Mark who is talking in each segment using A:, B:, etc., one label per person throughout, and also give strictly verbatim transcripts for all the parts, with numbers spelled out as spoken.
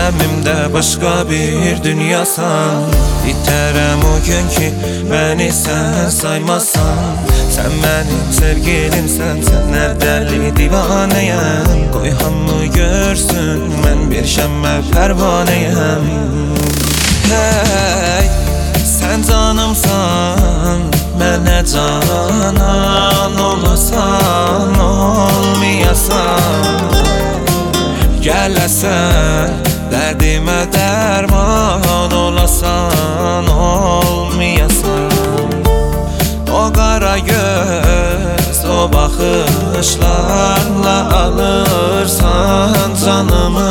A: aləmimdə başqa bir dünyasan. İtərəm o gün ki, məni sən saymasan. Sən mənim sevgilimsən, sən nə dəli divanəyəm. Qoy hamı görsün, mən bir şəmmə pərvanəyəm. Hey, sən canımsan, mənə canan olasan, olmayasan. Gələsən, dərdimə dərman olasan, olmayasan. O qara göz, o baxışlarla alırsan canımı.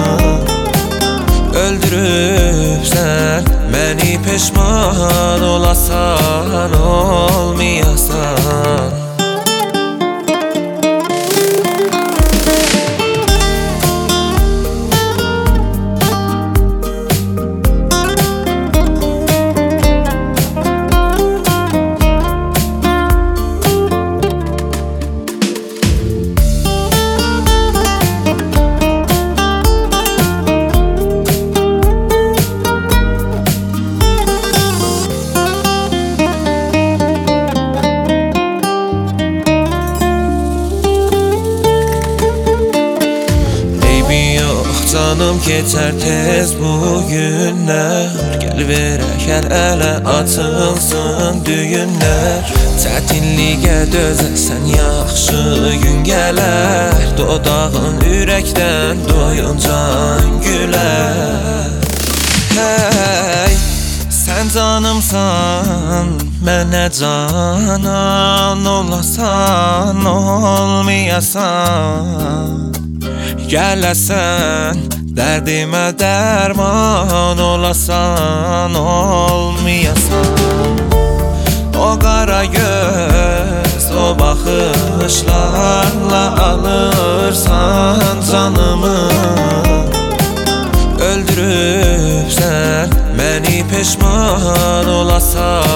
A: Öldürübsən məni, peşman olasan, olmayasan. Canım keçər tez bu günlər. Gəl verək əl ələ, açılsın düyünlər. Çətinliyə dözəsən, yaxşı gün gələr. Dodağın ürəkdən doyuncan gülər. Hey, sən canımsan, mənə canan olasan, olmayasan. Gələsən, dərdimə dərman olasan, olmayasan. O qara göz, o baxışlarla alırsan canımı. Öldürübsən məni, peşman olasan,